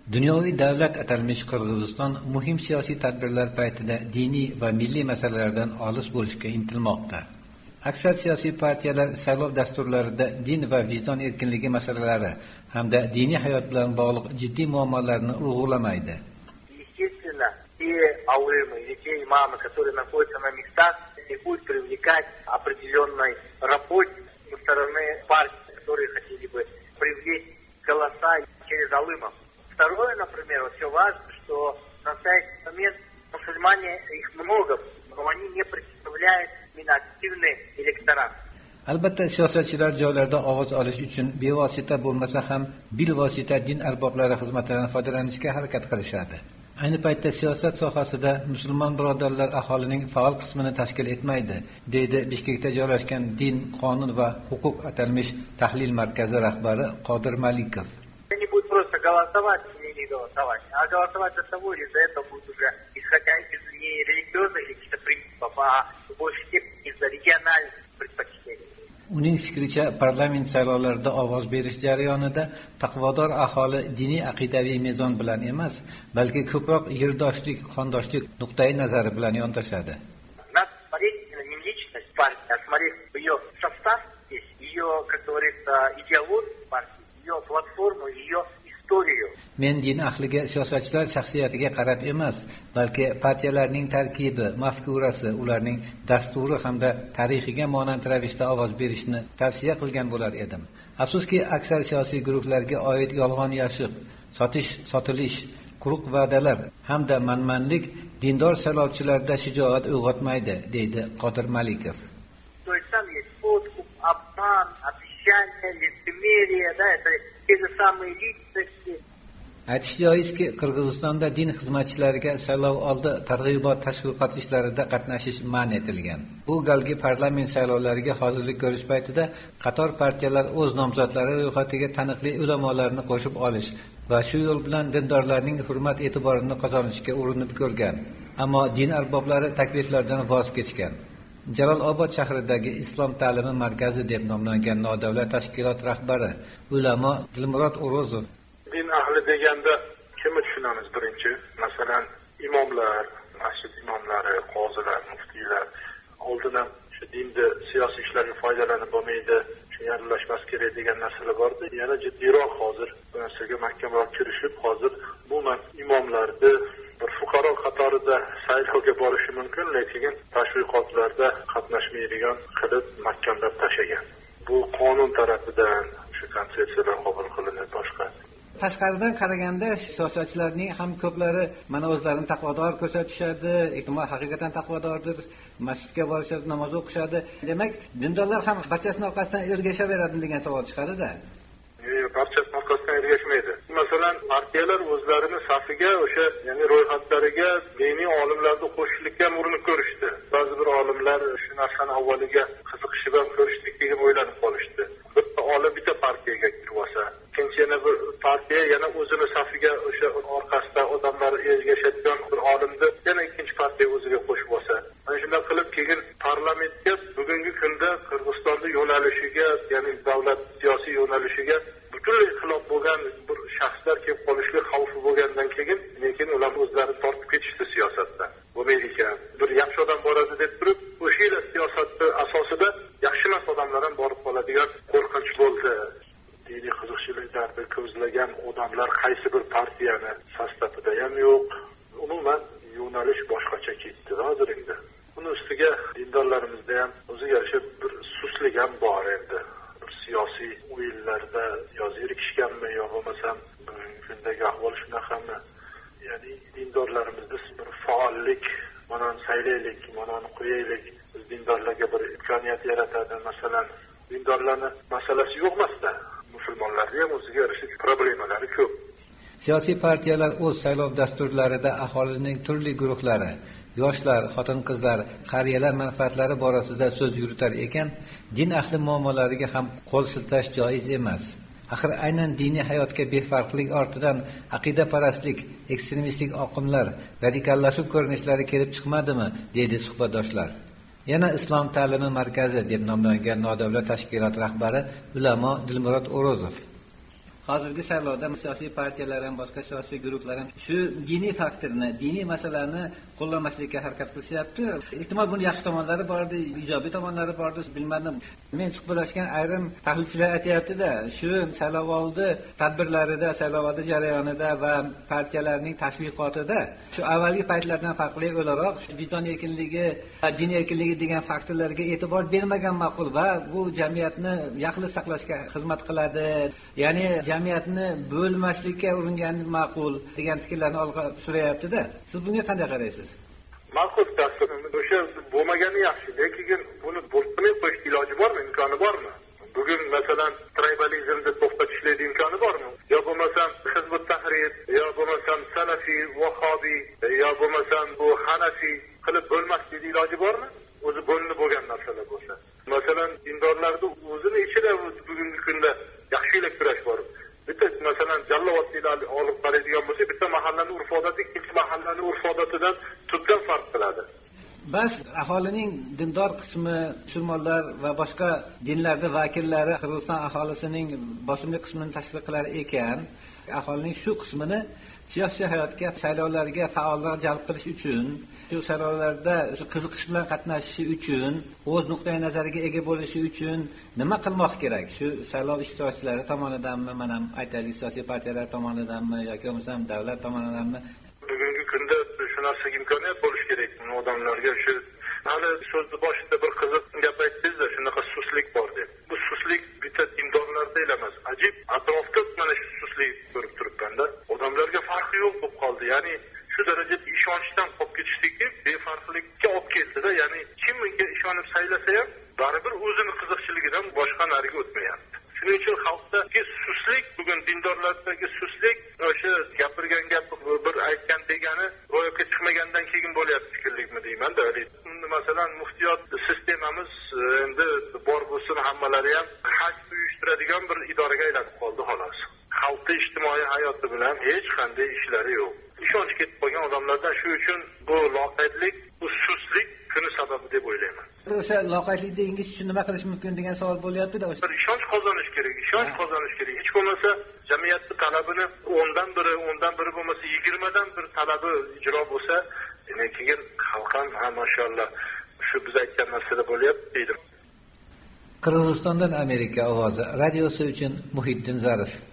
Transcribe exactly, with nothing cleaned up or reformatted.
Dunyoviy davlat atalmish Qirg'iziston muhim siyosiy tadbirlar paytida diniy va milliy masalalardan olis bo'lishga intilmoqda. Aksar siyosiy partiyalar saylov dasturlarida din va vijdon erkinligi masalalari hamda diniy hayot bilan bog'liq jiddiy muammolarni urg'ulamaydi. Естественно, те аулемы и те имамы, которые находятся на местах, не будут привлекать определенной работы со стороны партий, которые хотели бы привлечь голоса через аулемов. Второе, например, вот все важно, что на настоящий момент мусульмане, их много, но они не представляют именно активный электорат. Albatta siyosatchilar joylarda ovoz olish uchun bevosita bo'lmasa ham bilvosita din arboblari xizmatlaridan foydalanishga harakat qilishadi. Ayni paytda siyosat sohasida musulmon birodarlar aholining faol qismini tashkil etmaydi, deydi Bishkekda joylashgan Din, qonun va huquq atalmish tahlil markazi rahbari Qodir Malikov. Они будут просто голосовать или не голосовать, а голосовать за того или за это будут уже исходя из не религиозных каких-то принципов, а в большей степени из-за региональных предпочтений. Uning fikricha, parlament saylovlarida ovoz berish jarayonida taqvodor aholi diniy aqidaviy mezon bilan emas, balki ko'proq yerdoshlik, qondoshlik nuqtai nazari bilan yondashadi. Надо смотреть не личность партии, а смотреть ее состав, ее, как говорится, идеологию партии, ее платформу, ее историю. Men din ahliga siyosatchilar shaxsiyatiga qarab emas, balki partiyalarning tarkibi, mafkurasi, ularning dasturi hamda tarixiga monand ravishda ovoz berishni tavsiya qilgan bo'lar edim. Afsuski, aksar siyosiy guruhlarga oid yolg'on yashiq, sotish, sotilish, quruq va'dalar hamda manmanlik dindor saylovchilarda shijoat uyg'otmaydi, deydi Qodir Malikov. То есть там есть подкуп, обман, обещания, лицемерие, да, это те же самые личности. Aytish joizki, Qirg'izistonda din xizmatchilariga saylov oldi targ'ibot tashviqot ishlarida qatnashish man etilgan. Bu galgi parlament saylovlariga hozirlik ko'rish paytida qator partiyalar o'z nomzodlari ro'yxatiga taniqli ulamolarni qo'shib olish va shu yo'l bilan dindorlarning hurmat e'tiborini qozonishga urinib ko'rgan. Ammo din arboblari takliflardan voz kechgan. Jalolobod shahridagi Islom ta'limi markazi deb nomlangan nodavlat tashkilot rahbari ulamo Dilmurod O'rozov din ahli deganda kimni tushunamiz birinchi? Masalan, imomlar, masjid imomlari, qozilar, muftiylar oldindan shu dinda siyosiy ishlarga foydalanib bo'lmaydi, shu aralashmas kerak degan narsalar bordi. Yana jiddiyroq hozir bu narsaga mahkamroq kirishib, hozir umuman imomlarni bir fuqaro qatorida saylovga borishi mumkin, lekin tashviqotlarda qatnashmaydigan qilib mahkamlab tashlagan. Bu qonun tarafidan shu konsepsiyalar qabul qilinib boshqa. Tashqaridan qaraganda siyosatchilarning ham ko'plari mana o'zlarini taqvodor ko'rsatishadi, ehtimol haqiqatan taqvodordir, masjidga borishadi, namoz o'qishadi. Demak, dindorlar ham barchasining orqasidan ergashaveradi degan savol chiqadi-da. Yo'q, barchasi orqasidan ergashmaydi. Masalan, partiyalar o'zlarini safiga o'sha, ya'ni ro'yxatlariga diniy olimlarni qo'shishlikka urinib ko'rishdi. Ba'zi bir olimlar shu narsani avvaliga qiziqishib ham ko'rishdik degan o'ylanib qolishdi. Bitta olim bitta partiyaga kirib olsa, ikkinchi yana bir partiya yana o'zini safiga o'sha orqasida odamlar ergashadigan bir olimni yana ikkinchi partiya o'ziga qo'shib olsa, ana shunday qilib keyin parlamentga bugungi kunda Qirg'izistonda yo'nalishiga, ya'ni davlat siyosiy yo'nalishiga butunlay xilof bo'lgan bir shaxslar kelib qolishlik xavfi bo'lgandan keyin, lekin ular o'zlari tortib ketishdi siyosatdan. Bo'lmaydi ekan. Bir yaxshi odam boradi deb turib, o'sha yil siyosatni asosida yaxshi emas odamlar ham borib qoladigan qo'rqinch bo'ldi. Diniy qiziqchiliklarni ko'zlagan odamlar qaysi bir partiyani sostavida ham yo'q. Umuman yo'nalish boshqacha ketdi hozir endi. Buni ustiga dindorlarimizda ham o'ziga yarasha bir suslik ham bor endi. Bir siyosiy o'yinlarda yoz yirikishganmi yo bo'lmasam bugungi kundagi ahvol shunaqami? Ya'ni dindorlarimizda bir faollik, mana saylaylik, mana qo'yaylik, biz dindorlarga bir imkoniyat yaratadi. Masalan, dindorlarni masalasi yo'q emasda. Musulmonlarda ham o'ziga yarasha problemalari ko'p. Siyosiy partiyalar o'z saylov dasturlarida aholining turli guruhlari, yoshlar, xotin-qizlar, qariyalar manfaatlari borasida so'z yuritar ekan, din ahli muammolariga ham qo'l siltash joiz emas. Axir aynan diniy hayotga befarqlik ortidan aqidaparastlik, ekstremistik oqimlar, radikallashuv ko'rinishlari kelib chiqmadimi, deydi suhbatdoshlar. Yana Islom ta'limi markazi deb nomlangan nodavlat tashkilot rahbari ulamo Dilmurod O'rozov. hozirgi saylovda siyosiy partiyalar ham boshqa siyosiy guruhlar ham shu diniy faktorni, diniy masalalarni qo'llamaslikka harakat qilishyapti. Ehtimol buni yaxshi tomonlari bordi, ijobiy tomonlari bordi, bilmadim. Men suhbatlashgan ayrim tahlilchilar aytayapti-da, shu saylovoldi tadbirlarida, saylovoldi jarayonida va partiyalarning tashviqotida shu avvalgi paytlardan farqli o'laroq vijdon erkinligi, din erkinligi degan faktorlarga e'tibor bermagan ma'qul va bu jamiyatni yaxlit saqlashga xizmat qiladi. Ya'ni jamiyatni bo'lmaslikka uringan ma'qul degan fikrlarni olg'a surayapti-da. Siz bunga qanday qaraysiz? Ma'qul tasavvur. O'sha bo'lmagani yaxshi, lekin buni bo'lmay qo'yish iloji bormi, imkoni bormi? Bugun masalan tribalizmni to'xtatishlik imkoni bormi? Yo bo'lmasam Hizbut Tahrir, yo bo'lmasam Salafiy, Vahobiy, yo bo'lmasam bu Hanafiy qilib bo'lmaslik iloji bormi? O'zi bo'linib bo'lgan narsalar bo'lsa. Masalan, dindorlarda o'zini ichida bugungi kunda yaxshilik kurash bor. Bitta masalan Jallovatliklarni olib qaraydigan bo'lsak, bitta mahallaning urf-odati ikkinchi mahallaning urf-odatidan tubdan farq qiladi. Bas aholining dindor qismi musulmonlar va boshqa dinlarda vakillari Qirg'iziston aholisining bosimli qismini tashkil qilar ekan, aholining shu qismini siyosiy hayotga, saylovlarga faolroq jalb qilish uchun, shu saylovlarda qiziqish bilan qatnashishi uchun, o'z nuqtai nazariga ega bo'lishi uchun nima qilmoq kerak? Shu saylov ishtirokchilari tomonidanmi, mana aytaylik siyosiy partiyalar tomonidanmi yoki bo'lmasam davlat tomonidanmi? Bugungi kunda shu narsaga imkoniyat bo'lish kerak. Odamlarga shu hali so'zni boshida bir qiziq gap aytdingiz-da, shunaqa suslik bor deb. Bu suslik bitta dindorlarda emas. Ajib, atrofda mana shu suslik ko'rib turibman-da. Odamlarga farqi yo'q bo'lib qoldi. Ya'ni shu darajada ishonchdan qolib ketishdiki, befarqlikka olib keldi-da. Ya'ni kim unga ishonib saylasa ham, baribir o'zini qiziqchiligidan boshqa nariga o'tmayapti. Shuning uchun xalqdagi suslik, bugun dindorlardagi suslik o'sha gapirgan gap bir aytgan degani ro'yobga chiqmagandan keyin bo'lyapti fikrlikmi deyman-da. Masalan, muftiyot sistemamiz endi bor bo'lsin, hammalari ham haj uyushtiradigan bir idoraga aylanib qoldi xolos. Xalqning ijtimoiy hayoti bilan hech qanday ishlari yo'q. Ishonch ketib qolgan odamlardan, shu uchun bu loqaydlik, bu suslik kuni sababi deb o'ylayman. O'sha loqaydlik degingiz uchun nima qilish mumkin degan savol bo'lyapti-da. Bir ishonch qozonish kerak, ishonch qozonish kerak. Hech bo'lmasa jamiyatning talabini o'ndan biri, o'ndan biri bo'lmasa yigirma dan bir talabi ijro bo'lsa, keyin xalq ham mashallah shu biz aytgan narsada bo'lyapti deydi. Qirg'izistondan Amerika ovozi radiosi uchun Muhiddin Zarif.